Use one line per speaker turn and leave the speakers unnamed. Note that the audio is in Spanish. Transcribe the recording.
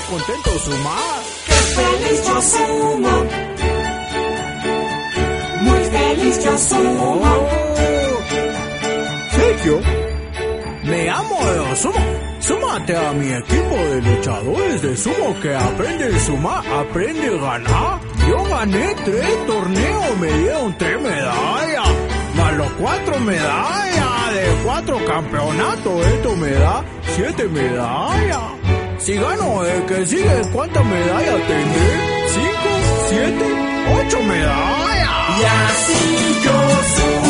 contento sumar.
¡Qué feliz yo sumo! Muy feliz yo sumo.
Sergio, me amo de sumo. Súmate a mi equipo de luchadores de sumo que aprende a sumar, aprende a ganar. Yo gané 3 torneos, me dieron 3 medallas, más los 4 medallas de 4 campeonatos. Esto me da 7 medallas. Si gano el que sigue, ¿cuántas medallas tendré? 5, 7, 8 medallas.
Y así yo sumo.